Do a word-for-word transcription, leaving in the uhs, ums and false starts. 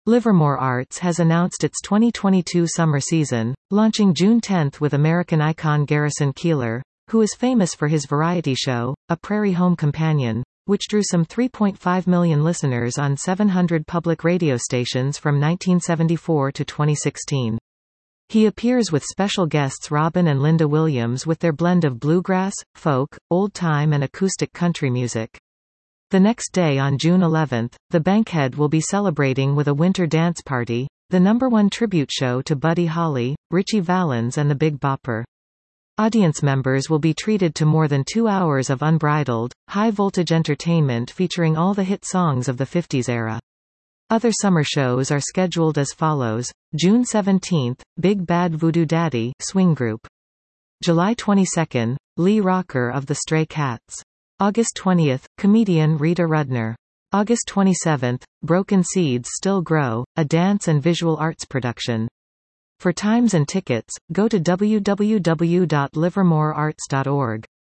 Livermore Arts has announced its twenty twenty-two summer season, launching June tenth with American icon Garrison Keillor, who is famous for his variety show, A Prairie Home Companion, which drew some three point five million listeners on seven hundred public radio stations from nineteen seventy-four to twenty sixteen. He appears with special guests Robin and Linda Williams with their blend of bluegrass, folk, old-time and acoustic country music. The next day on June eleventh, the Bankhead will be celebrating with a winter dance party, the number one tribute show to Buddy Holly, Ritchie Valens and the Big Bopper. Audience members will be treated to more than two hours of unbridled, high-voltage entertainment featuring all the hit songs of the fifties era. Other summer shows are scheduled as follows: June seventeenth, Big Bad Voodoo Daddy Swing Group. July twenty-second, Lee Rocker of the Stray Cats. August twentieth, comedian Rita Rudner. August twenty-seventh, Broken Seeds Still Grow, a dance and visual arts production. For times and tickets, go to w w w dot livermore arts dot org.